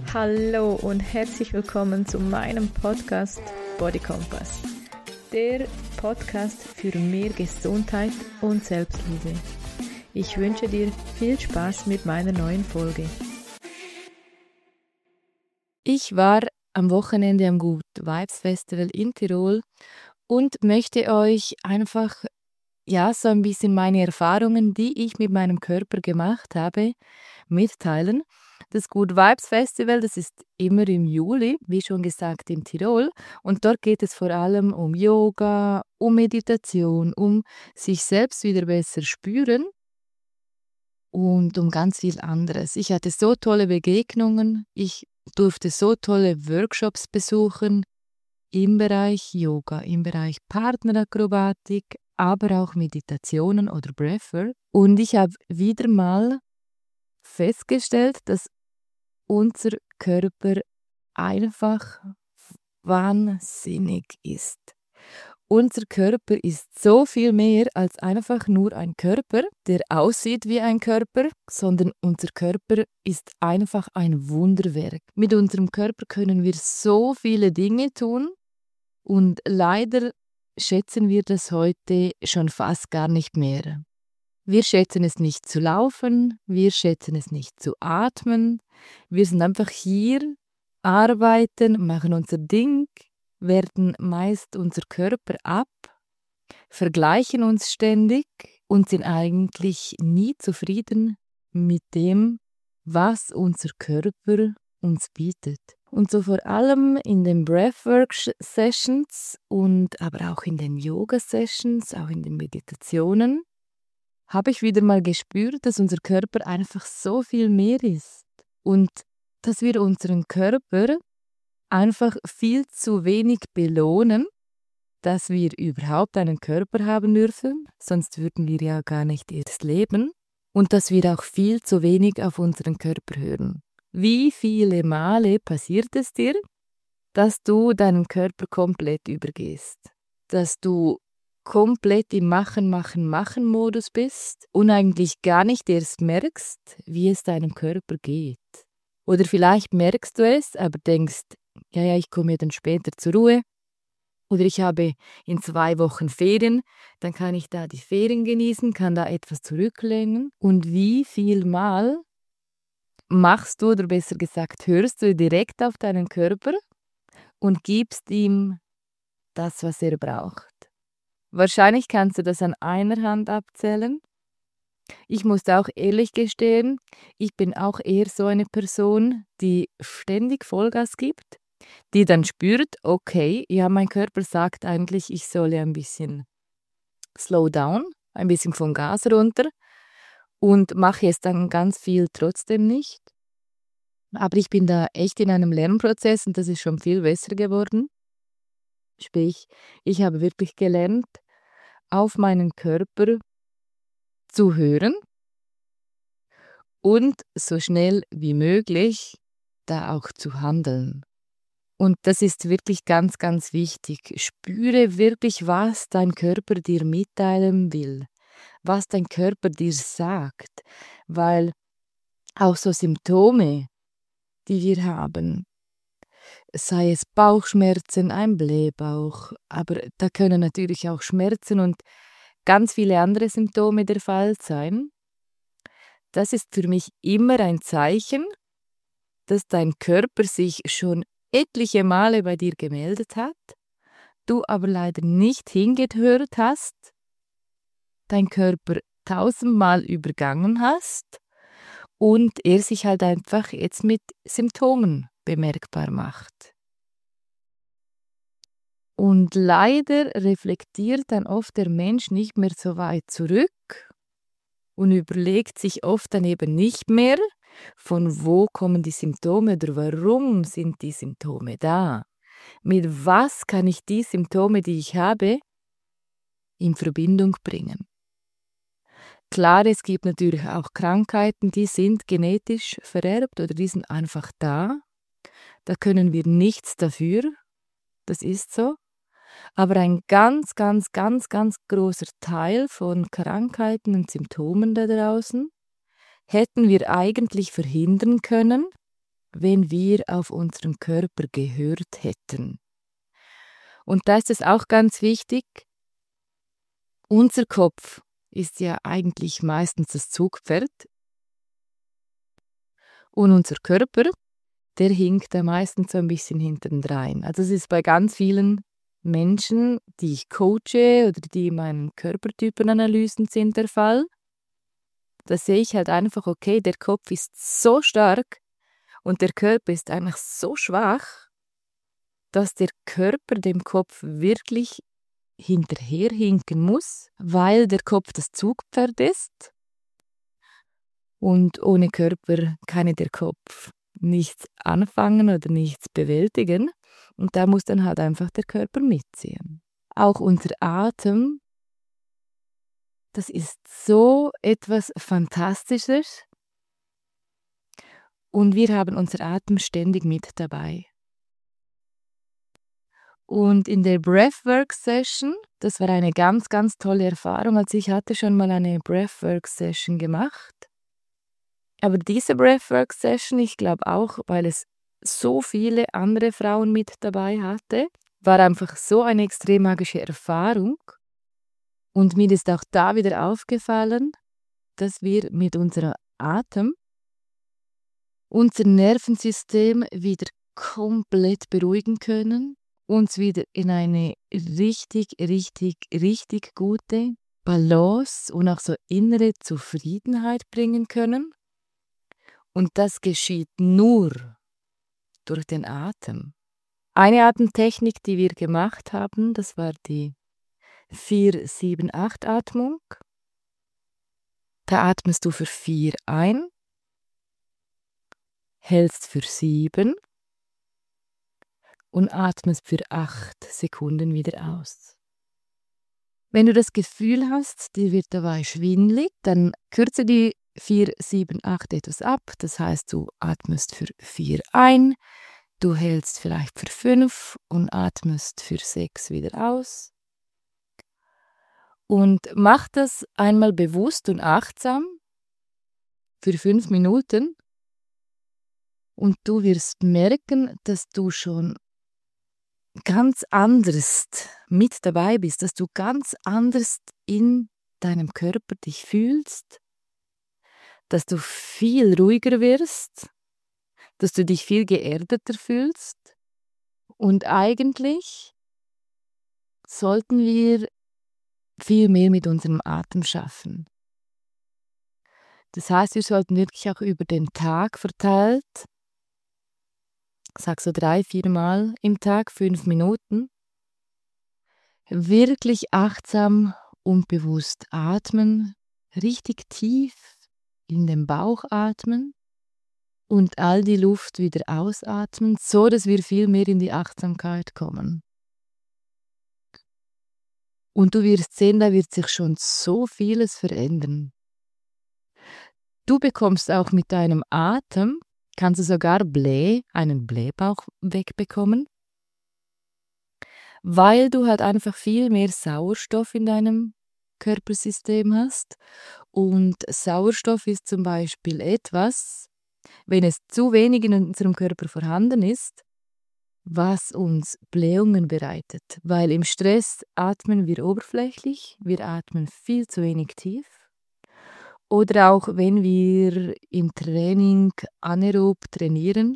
Hallo und herzlich willkommen zu meinem Podcast Body Compass, der Podcast für mehr Gesundheit und Selbstliebe. Ich wünsche dir viel Spaß mit meiner neuen Folge. Ich war am Wochenende am Good Vibes Festival in Tirol und möchte euch einfach so ein bisschen meine Erfahrungen, die ich mit meinem Körper gemacht habe, mitteilen. Das Good Vibes Festival, das ist immer im Juli, wie schon gesagt, in Tirol. Und dort geht es vor allem um Yoga, um Meditation, um sich selbst wieder besser spüren und um ganz viel anderes. Ich hatte so tolle Begegnungen, ich durfte so tolle Workshops besuchen im Bereich Yoga, im Bereich Partnerakrobatik, aber auch Meditationen oder Breathwork. Und ich habe wieder mal festgestellt, dass unser Körper einfach wahnsinnig ist. Unser Körper ist so viel mehr als einfach nur ein Körper, der aussieht wie ein Körper, sondern unser Körper ist einfach ein Wunderwerk. Mit unserem Körper können wir so viele Dinge tun und leider schätzen wir das heute schon fast gar nicht mehr. Wir schätzen es nicht zu laufen, wir schätzen es nicht zu atmen. Wir sind einfach hier, arbeiten, machen unser Ding, werten meist unser Körper ab, vergleichen uns ständig und sind eigentlich nie zufrieden mit dem, was unser Körper uns bietet. Und so vor allem in den Breathwork-Sessions und aber auch in den Yoga-Sessions, auch in den Meditationen, habe ich wieder mal gespürt, dass unser Körper einfach so viel mehr ist und dass wir unseren Körper einfach viel zu wenig belohnen, dass wir überhaupt einen Körper haben dürfen, sonst würden wir ja gar nicht erst leben, und dass wir auch viel zu wenig auf unseren Körper hören. Wie viele Male passiert es dir, dass du deinen Körper komplett übergehst, dass du komplett im Machen-Modus bist und eigentlich gar nicht erst merkst, wie es deinem Körper geht. Oder vielleicht merkst du es, aber denkst, ja, ich komme dann später zur Ruhe. Oder ich habe in 2 Wochen Ferien, dann kann ich da die Ferien genießen, kann da etwas zurücklehnen. Und wie viel Mal machst du, oder besser gesagt, hörst du direkt auf deinen Körper und gibst ihm das, was er braucht? Wahrscheinlich kannst du das an einer Hand abzählen. Ich muss auch ehrlich gestehen, ich bin auch eher so eine Person, die ständig Vollgas gibt, die dann spürt, okay, ja, mein Körper sagt eigentlich, ich solle ein bisschen slow down, ein bisschen vom Gas runter, und mache es dann ganz viel trotzdem nicht. Aber ich bin da echt in einem Lernprozess und das ist schon viel besser geworden. Sprich, ich habe wirklich gelernt, auf meinen Körper zu hören und so schnell wie möglich da auch zu handeln. Und das ist wirklich ganz, ganz wichtig. Spüre wirklich, was dein Körper dir mitteilen will, was dein Körper dir sagt, weil auch so Symptome, die wir haben, sei es Bauchschmerzen, ein Blähbauch, aber da können natürlich auch Schmerzen und ganz viele andere Symptome der Fall sein. Das ist für mich immer ein Zeichen, dass dein Körper sich schon etliche Male bei dir gemeldet hat, du aber leider nicht hingehört hast, dein Körper 1000-mal übergangen hast und er sich halt einfach jetzt mit Symptomen bemerkbar macht. Und leider reflektiert dann oft der Mensch nicht mehr so weit zurück und überlegt sich oft dann eben nicht mehr, von wo kommen die Symptome oder warum sind die Symptome da? Mit was kann ich die Symptome, die ich habe, in Verbindung bringen? Klar, es gibt natürlich auch Krankheiten, die sind genetisch vererbt oder die sind einfach da. Da können wir nichts dafür, das ist so. Aber ein ganz, ganz, ganz, ganz großer Teil von Krankheiten und Symptomen da draußen hätten wir eigentlich verhindern können, wenn wir auf unseren Körper gehört hätten. Und da ist es auch ganz wichtig, unser Kopf ist ja eigentlich meistens das Zugpferd und unser Körper, der hinkt da meistens so ein bisschen hintendrein. Also es ist bei ganz vielen Menschen, die ich coache oder die in meinen Körpertypenanalysen sind, der Fall. Da sehe ich halt einfach, okay, der Kopf ist so stark und der Körper ist eigentlich so schwach, dass der Körper dem Kopf wirklich hinterherhinken muss, weil der Kopf das Zugpferd ist und ohne Körper kann der Kopf nichts anfangen oder nichts bewältigen und da muss dann halt einfach der Körper mitziehen. Auch unser Atem, das ist so etwas Fantastisches und wir haben unser Atem ständig mit dabei. Und in der Breathwork-Session, das war eine ganz, ganz tolle Erfahrung. Also ich hatte schon mal eine Breathwork-Session gemacht. Aber diese Breathwork-Session, ich glaube auch, weil es so viele andere Frauen mit dabei hatte, war einfach so eine extrem magische Erfahrung. Und mir ist auch da wieder aufgefallen, dass wir mit unserem Atem unser Nervensystem wieder komplett beruhigen können, uns wieder in eine richtig, richtig, richtig gute Balance und auch so innere Zufriedenheit bringen können. Und das geschieht nur durch den Atem. Eine Atemtechnik, die wir gemacht haben, das war die 4-7-8-Atmung. Da atmest du für 4 ein, hältst für 7 und atmest für 8 Sekunden wieder aus. Wenn du das Gefühl hast, dir wird dabei schwindelig, dann kürze die 4-7-8 etwas ab. Das heißt, du atmest für 4 ein, du hältst vielleicht für 5 und atmest für 6 wieder aus. Und mach das einmal bewusst und achtsam für 5 Minuten und du wirst merken, dass du schon ganz anders mit dabei bist, dass du ganz anders in deinem Körper dich fühlst, dass du viel ruhiger wirst, dass du dich viel geerdeter fühlst. Und eigentlich sollten wir viel mehr mit unserem Atem schaffen. Das heißt, wir sollten wirklich auch über den Tag verteilt, sag so 3-4 Mal im Tag, 5 Minuten, wirklich achtsam und bewusst atmen, richtig tief in den Bauch atmen und all die Luft wieder ausatmen, so dass wir viel mehr in die Achtsamkeit kommen. Und du wirst sehen, da wird sich schon so vieles verändern. Du bekommst auch mit deinem Atem, kannst du sogar einen Blähbauch wegbekommen, weil du halt einfach viel mehr Sauerstoff in deinem Körpersystem hast. Und Sauerstoff ist zum Beispiel etwas, wenn es zu wenig in unserem Körper vorhanden ist, was uns Blähungen bereitet. Weil im Stress atmen wir oberflächlich, wir atmen viel zu wenig tief. Oder auch wenn wir im Training anaerob trainieren,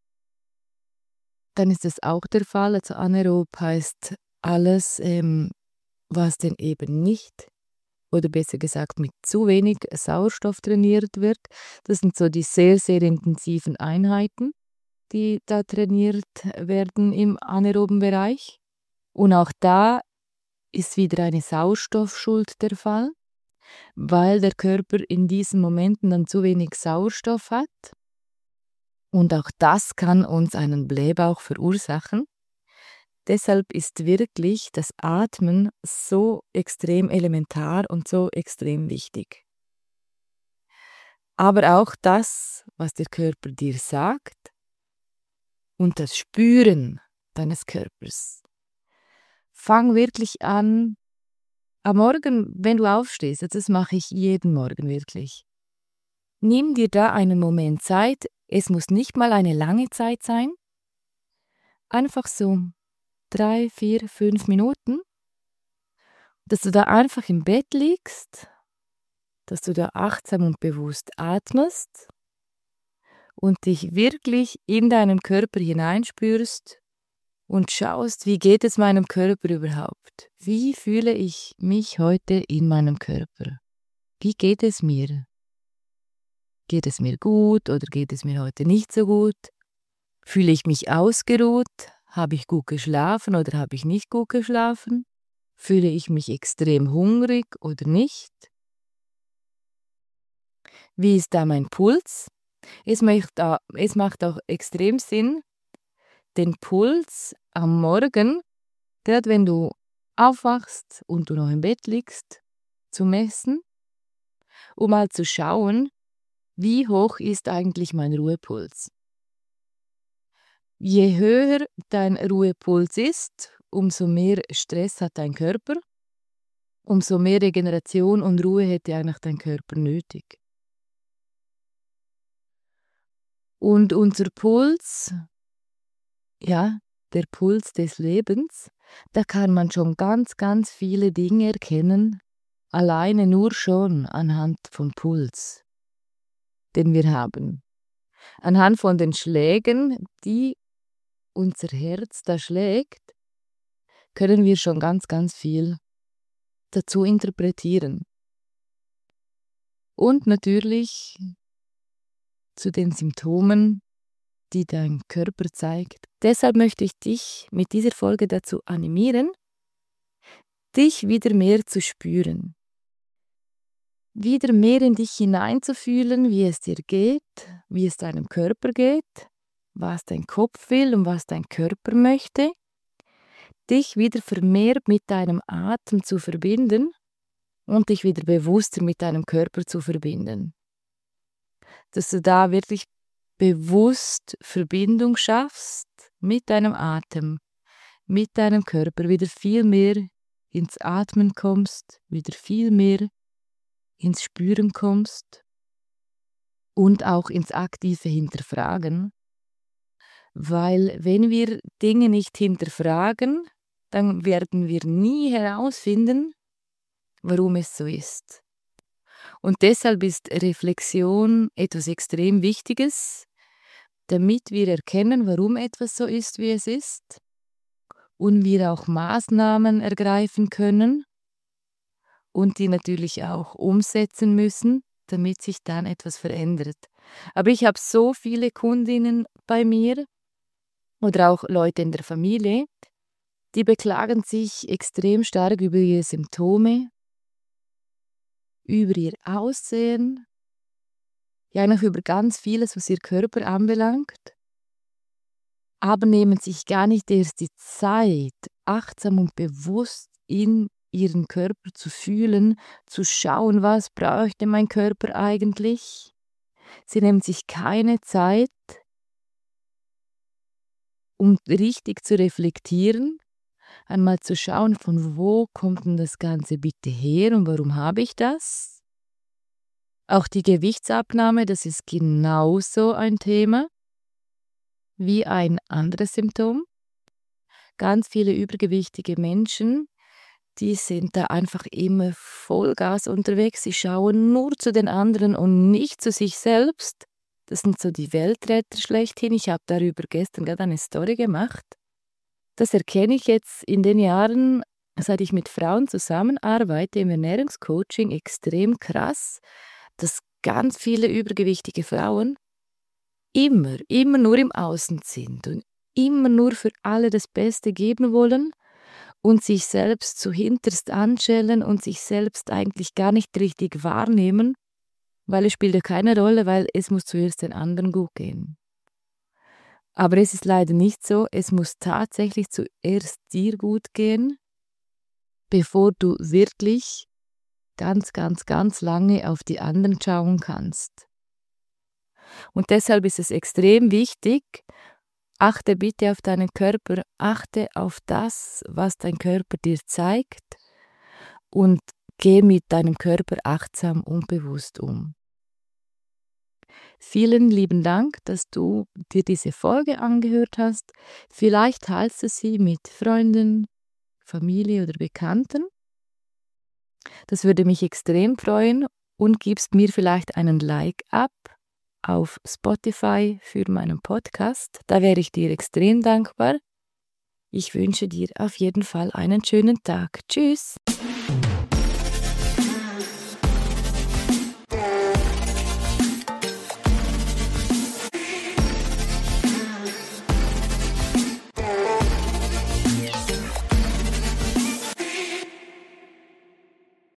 dann ist das auch der Fall. Also anaerob heißt alles, was denn eben nicht, oder besser gesagt mit zu wenig Sauerstoff trainiert wird. Das sind so die sehr, sehr intensiven Einheiten, die da trainiert werden im anaeroben Bereich. Und auch da ist wieder eine Sauerstoffschuld der Fall, weil der Körper in diesen Momenten dann zu wenig Sauerstoff hat. Und auch das kann uns einen Blähbauch verursachen. Deshalb ist wirklich das Atmen so extrem elementar und so extrem wichtig. Aber auch das, was der Körper dir sagt und das Spüren deines Körpers. Fang wirklich an, am Morgen, wenn du aufstehst, das mache ich jeden Morgen wirklich. Nimm dir da einen Moment Zeit, Es muss nicht mal eine lange Zeit sein. Einfach so 3, 4, 5 Minuten, dass du da einfach im Bett liegst, dass du da achtsam und bewusst atmest und dich wirklich in deinen Körper hineinspürst und schaust, wie geht es meinem Körper überhaupt? Wie fühle ich mich heute in meinem Körper? Wie geht es mir? Geht es mir gut oder geht es mir heute nicht so gut? Fühle ich mich ausgeruht? Habe ich gut geschlafen oder habe ich nicht gut geschlafen? Fühle ich mich extrem hungrig oder nicht? Wie ist da mein Puls? Es macht auch extrem Sinn, den Puls am Morgen, gerade wenn du aufwachst und du noch im Bett liegst, zu messen, um mal zu schauen, wie hoch ist eigentlich mein Ruhepuls. Je höher dein Ruhepuls ist, umso mehr Stress hat dein Körper, umso mehr Regeneration und Ruhe hätte eigentlich dein Körper nötig. Und unser Puls, ja, der Puls des Lebens, da kann man schon ganz, ganz viele Dinge erkennen, alleine nur schon anhand vom Puls, den wir haben. Anhand von den Schlägen, die unser Herz da schlägt, können wir schon ganz, ganz viel dazu interpretieren. Und natürlich zu den Symptomen, die dein Körper zeigt. Deshalb möchte ich dich mit dieser Folge dazu animieren, dich wieder mehr zu spüren. Wieder mehr in dich hineinzufühlen, wie es dir geht, wie es deinem Körper geht, was dein Kopf will und was dein Körper möchte. Dich wieder vermehrt mit deinem Atem zu verbinden und dich wieder bewusster mit deinem Körper zu verbinden. Dass du da wirklich bewusst Verbindung schaffst mit deinem Atem, mit deinem Körper, wieder viel mehr ins Atmen kommst, wieder viel mehr ins Spüren kommst und auch ins aktive Hinterfragen. Weil wenn wir Dinge nicht hinterfragen, dann werden wir nie herausfinden, warum es so ist. Und deshalb ist Reflexion etwas extrem Wichtiges, damit wir erkennen, warum etwas so ist, wie es ist, und wir auch Maßnahmen ergreifen können und die natürlich auch umsetzen müssen, damit sich dann etwas verändert. Aber ich habe so viele Kundinnen bei mir oder auch Leute in der Familie, die beklagen sich extrem stark über ihre Symptome, über ihr Aussehen, ja eigentlich über ganz vieles, was ihr Körper anbelangt, aber nehmen sich gar nicht erst die Zeit, achtsam und bewusst in ihren Körper zu fühlen, zu schauen, was bräuchte mein Körper eigentlich. Sie nehmen sich keine Zeit, um richtig zu reflektieren, einmal zu schauen, von wo kommt denn das Ganze bitte her und warum habe ich das? Auch die Gewichtsabnahme, das ist genauso ein Thema wie ein anderes Symptom. Ganz viele übergewichtige Menschen, die sind da einfach immer Vollgas unterwegs. Sie schauen nur zu den anderen und nicht zu sich selbst. Das sind so die Weltretter schlechthin. Ich habe darüber gestern gerade eine Story gemacht. Das erkenne ich jetzt in den Jahren, seit ich mit Frauen zusammenarbeite im Ernährungscoaching, extrem krass, dass ganz viele übergewichtige Frauen immer nur im Außen sind und immer nur für alle das Beste geben wollen und sich selbst zu hinterst anstellen und sich selbst eigentlich gar nicht richtig wahrnehmen, weil es spielt ja keine Rolle, weil es muss zuerst den anderen gut gehen. Aber es ist leider nicht so, es muss tatsächlich zuerst dir gut gehen, bevor du wirklich ganz lange auf die anderen schauen kannst. Und deshalb ist es extrem wichtig, achte bitte auf deinen Körper, achte auf das, was dein Körper dir zeigt und geh mit deinem Körper achtsam und bewusst um. Vielen lieben Dank, dass du dir diese Folge angehört hast. Vielleicht teilst du sie mit Freunden, Familie oder Bekannten. Das würde mich extrem freuen und gibst mir vielleicht einen Like ab auf Spotify für meinen Podcast. Da wäre ich dir extrem dankbar. Ich wünsche dir auf jeden Fall einen schönen Tag. Tschüss!